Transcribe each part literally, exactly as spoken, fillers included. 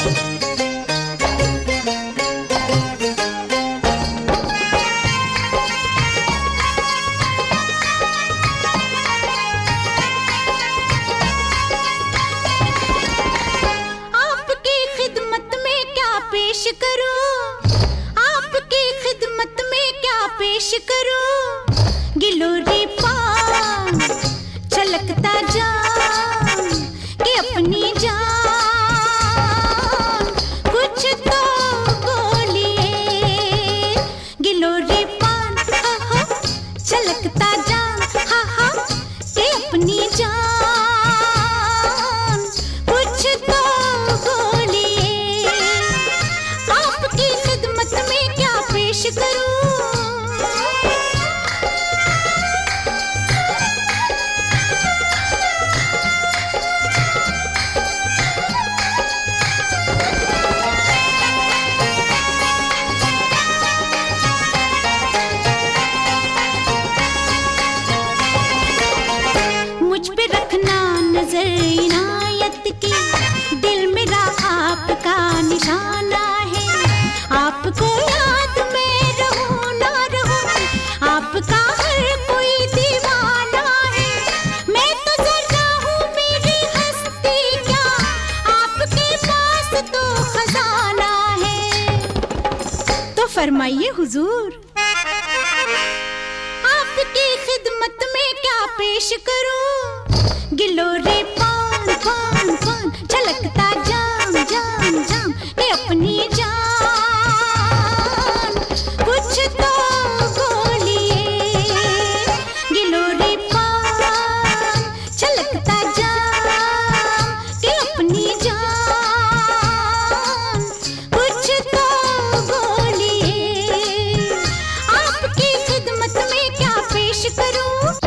Glory पान छलकता जान कि अपनी जान कुछ तो बोलिए। गिलोरी पान हा हा छलकता जान हा हा कि अपनी जान कुछ तो बोलिए। आपकी खिदमत में क्या पेश करूं? मुझ पे रखना नजर इनायत की, दिल मेरा आपका निशाना है। आपको याद में रहूं ना रहूं, आपका हर कोई दीवाना है। मैं तो जरा हूँ मेरी हस्ती क्या, आपके पास तो खजाना है। तो फरमाइए हुजूर, आपकी खिदमत में क्या पेश करूं? गिलोरी पान पान पान झलकता जाम जाम जाम ये अपनी जान कुछ तो बोलिए। गिलोरी पान झलकता जाम ये अपनी जान कुछ तो बोलिए। आपकी खिदमत में क्या पेश करूं?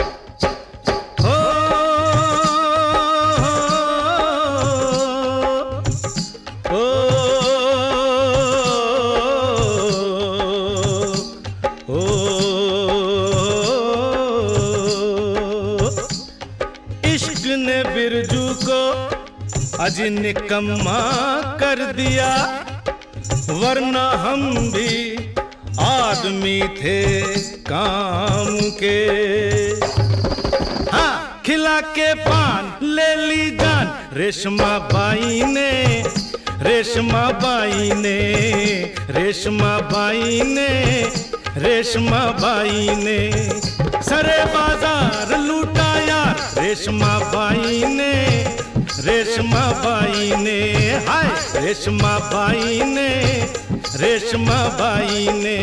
इश्क ने बिरजू को अज निकम्मा कर दिया, वरना हम भी आदमी थे काम के। हाँ, खिला के पान ले ली जान रेशमा बाई ने, रेशमा बाई ने, रेशमा बाई ने, रेशमा बाई ने। सरे बाजार लूटा यार रेशमा बाई ने, रेशमा बाई ने, हाय रेशमा बाई ने, रेशमा बाई ने।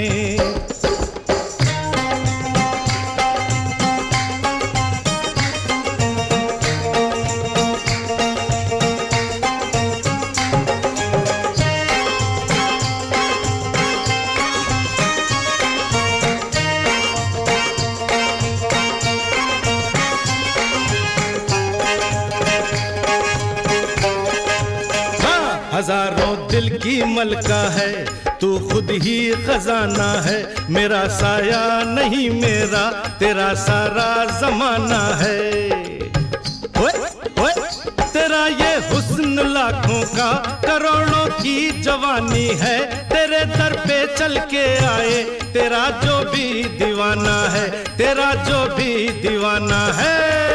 हजारों दिल की मलका है तू, खुद ही खजाना है। मेरा साया नहीं मेरा तेरा सारा जमाना है। ओए ओए तेरा ये हुस्न लाखों का करोड़ों की जवानी है। तेरे दर पे चल के आए तेरा जो भी दीवाना है, तेरा जो भी दीवाना है।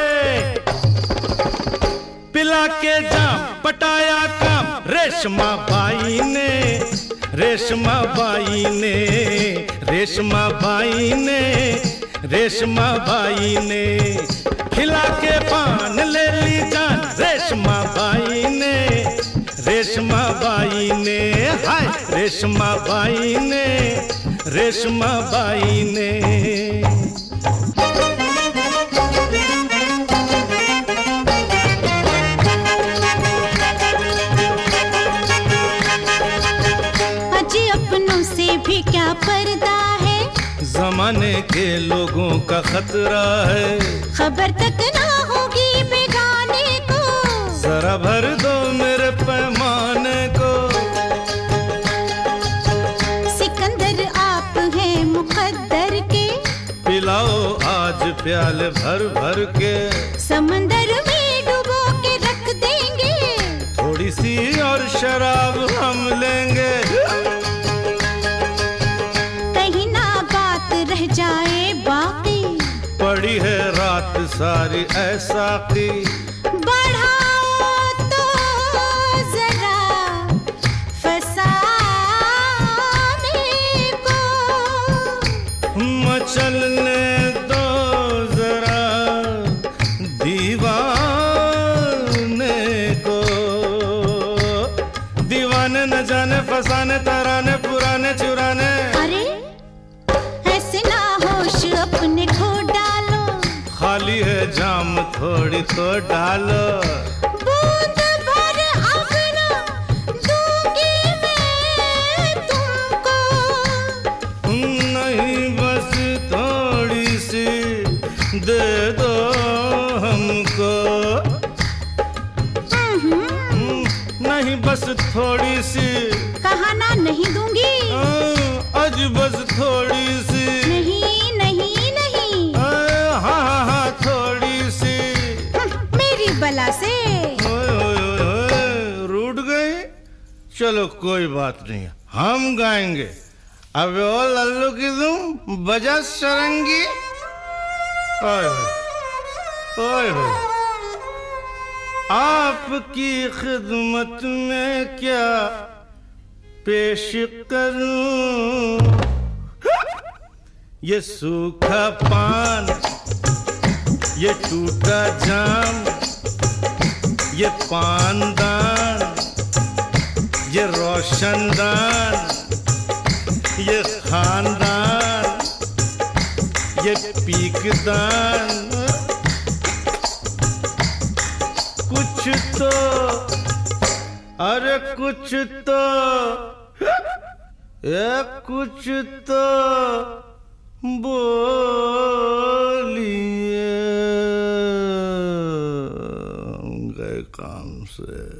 पिला के जाम पटाया काम रेशमा बाई ने, रेशमा बाई ने, रेशमा बाई ने, रेशमा बाई ने। खिला के पान ले ली जान रेशमा बाई ने, रेशमा बाई ने, हाय रेशमा बाई ने, रेशमा बाई ने। भी क्या पर्दा है, जमाने के लोगों का खतरा है। खबर तक ना होगी बेगाने को, जरा भर दो मेरे पैमाने को। सिकंदर आप हैं मुकद्दर के, पिलाओ आज प्याले भर भर के। समंदर में डुबो के रख देंगे, थोड़ी सी और और शराब हम लेंगे। कहीं ना बात रह जाए बाकी, पड़ी है रात सारी ऐसा की। बढ़ाओ तो जरा फसाने को, मचलने दो जरा दीवाने को। दीवाने न जाने फसाने तराने पुराने चुराने। अरे ऐसे ना होश अपने खो डालो, खाली है जाम थोड़ी तो डालो। बूंद भर अपना दूंगी मैं तुमको, नहीं बस थोड़ी सी दे दो हमको। हम्म, नहीं बस थोड़ी सी, कहा ना नहीं दूंगी। आज बस थोड़ी सी। नहीं नहीं नहीं, हाँ हाँ हाँ थोड़ी सी। मेरी बला से ओए ओए ओए ओए, रूठ गई। चलो कोई बात नहीं, हम गाएंगे। अब ओ लल्लू की तुम बजा सरंगी। ओए ओए ओए, आपकी खिदमत में क्या पेश करूं। ये सूखा पान, ये टूटा जाम, ये पानदान, ये रोशनदान, ये खानदान, ये पीकदान। कुछ तो, अरे कुछ तो, ये कुछ तो बोलिए गए काम से।